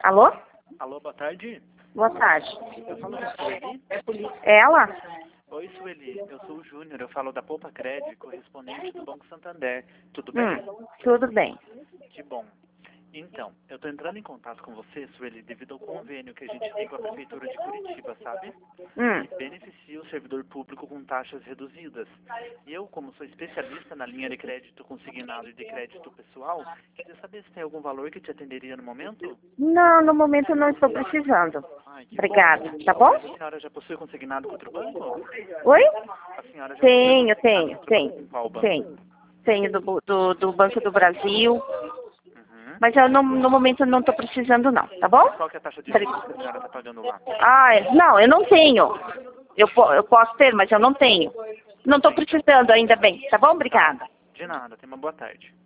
Alô? Alô, boa tarde. Boa tarde. Eu falo com a Sueli. Ela? Oi, Sueli. Eu sou o Júnior. Eu falo da Poupa Crédito, correspondente do Banco Santander. Tudo bem? Tudo bem. Que bom. Então, eu tô entrando em contato com você, Sueli, devido ao convênio que a gente tem com a Prefeitura de Curitiba, sabe? Que beneficia o servidor público com taxas reduzidas. E eu, como sou especialista na linha de crédito consignado e de crédito pessoal, queria saber se tem algum valor que te atenderia no momento? Não, no momento eu não estou precisando. Ai, que Obrigada. bom. Tá bom? Mas a senhora já possui consignado com outro banco? Oi? A senhora já Tenho, possui consignado tenho, com outro tenho. banco? Qual banco? Tenho. Tenho do Banco do Brasil. Uhum. Mas eu no momento eu não estou precisando não, tá bom? Qual que é a taxa de juros que a senhora está pagando lá? Não, eu não tenho. Eu posso ter, mas eu não tenho. Não estou precisando ainda bem, tá bom? Obrigada. De nada. Tenha uma boa tarde.